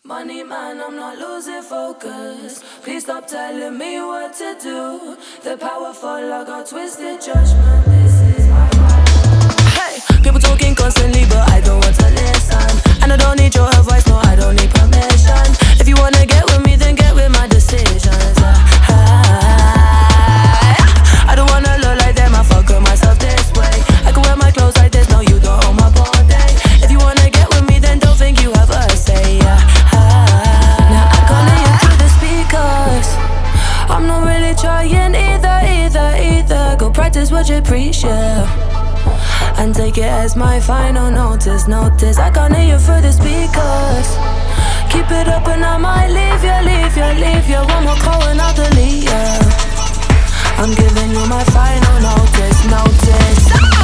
Money man, I'm not losing focus. Please stop telling me what to do. The powerful, I got twisted judgment. This is my fight. Hey, people talking constantly, but I don't want to listen. And I don't need your advice, no, I don't need permission. If you wanna get with me, then get with my decisions. I don't wanna look like them, I fuck with myself this way. I can wear my clothes like this, no, you don't own my body. If you wanna get with me, then don't think you have a say. Now I can't hear you through the speakers. I'm not really trying either. Go practice what you preach, yeah, and take it as my final notice. I can't hear you through the speakers. Keep it up and I might leave you. One more call and I'll delete you. I'm giving you my final notice.